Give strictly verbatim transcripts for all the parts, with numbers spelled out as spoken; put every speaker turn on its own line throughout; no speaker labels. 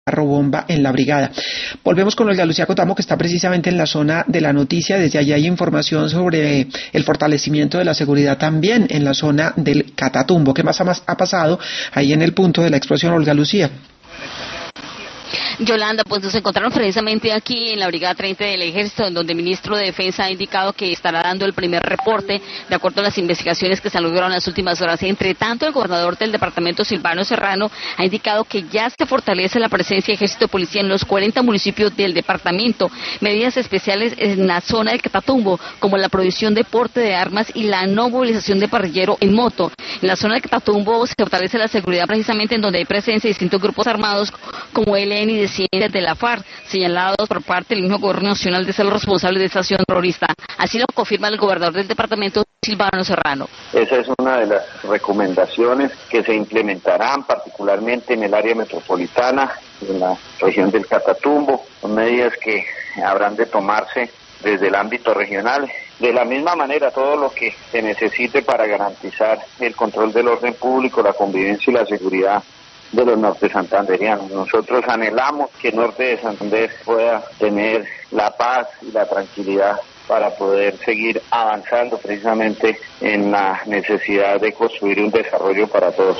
bomba en la brigada. Volvemos con Olga Lucía Cotamo, que está precisamente en la zona de la noticia. Desde allá hay información sobre el fortalecimiento de la seguridad también en la zona del Catatumbo. ¿Qué más ha pasado ahí en el punto de la explosión, Olga Lucía?
Yolanda, pues nos encontramos precisamente aquí en la Brigada treinta del Ejército, en donde el ministro de Defensa ha indicado que estará dando el primer reporte de acuerdo a las investigaciones que se lograron en las últimas horas. Entre tanto, el gobernador del departamento, Silvano Serrano, ha indicado que ya se fortalece la presencia de Ejército y Policía en los cuarenta municipios del departamento. Medidas especiales en la zona del Catatumbo, como la prohibición de porte de armas y la no movilización de parrillero en moto. En la zona del Catatumbo se fortalece la seguridad precisamente en donde hay presencia de distintos grupos armados como el E L N y de Ciencias de la FARC, señalados por parte del mismo gobierno nacional de ser los responsables de esta acción terrorista. Así lo confirma el gobernador del departamento, Silvano Serrano.
Esa es una de las recomendaciones que se implementarán particularmente en el área metropolitana, en la región del Catatumbo. Son medidas que habrán de tomarse desde el ámbito regional. De la misma manera, todo lo que se necesite para garantizar el control del orden público, la convivencia y la seguridad de los norte santanderianos. Nosotros anhelamos que el norte de Santander pueda tener la paz y la tranquilidad para poder seguir avanzando precisamente en la necesidad de construir un desarrollo para todos.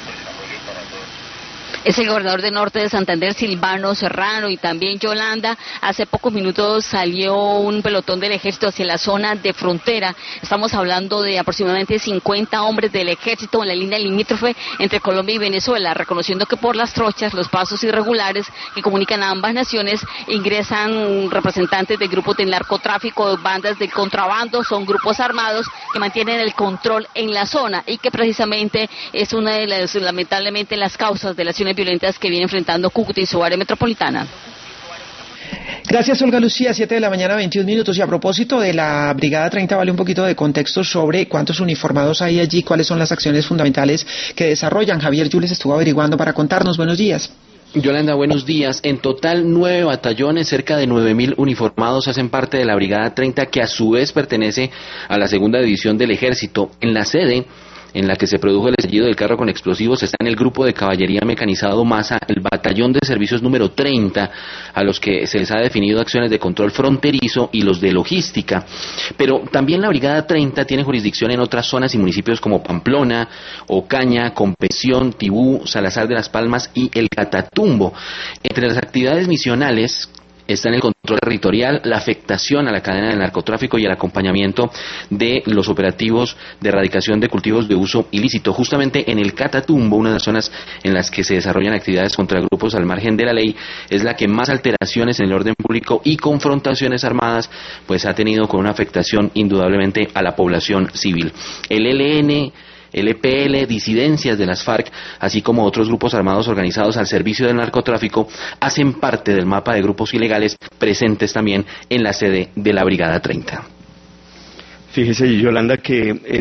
Es el gobernador del norte de Santander, Silvano Serrano. Y también, Yolanda, hace pocos minutos salió un pelotón del ejército hacia la zona de frontera. Estamos hablando de aproximadamente cincuenta hombres del ejército en la línea limítrofe entre Colombia y Venezuela, reconociendo que por las trochas, los pasos irregulares que comunican a ambas naciones, ingresan representantes de grupos de narcotráfico, bandas de contrabando, son grupos armados que mantienen el control en la zona y que precisamente es una de las, lamentablemente, las causas de las acciones violentas que viene enfrentando Cúcuta y su área metropolitana.
Gracias, Olga Lucía. Siete de la mañana, veintiún minutos. Y a propósito de la Brigada treinta, vale un poquito de contexto sobre cuántos uniformados hay allí, cuáles son las acciones fundamentales que desarrollan. Javier Yules estuvo averiguando para contarnos. Buenos días.
Yolanda, buenos días. En total, nueve batallones, cerca de nueve mil uniformados hacen parte de la Brigada treinta, que a su vez pertenece a la segunda división del Ejército. En la sede en la que se produjo el estallido del carro con explosivos está en el grupo de caballería mecanizado Masa, el batallón de servicios número treinta, a los que se les ha definido acciones de control fronterizo y los de logística. Pero también la Brigada treinta tiene jurisdicción en otras zonas y municipios como Pamplona, Ocaña, Compesión, Tibú, Salazar de las Palmas y el Catatumbo. Entre las actividades misionales está en el control territorial, la afectación a la cadena del narcotráfico y el acompañamiento de los operativos de erradicación de cultivos de uso ilícito. Justamente en el Catatumbo, una de las zonas en las que se desarrollan actividades contra grupos al margen de la ley, es la que más alteraciones en el orden público y confrontaciones armadas pues ha tenido, con una afectación indudablemente a la población civil. El E L N, el E P L, disidencias de las FARC, así como otros grupos armados organizados al servicio del narcotráfico, hacen parte del mapa de grupos ilegales presentes también en la sede de la Brigada treinta.
Fíjese, Yolanda, que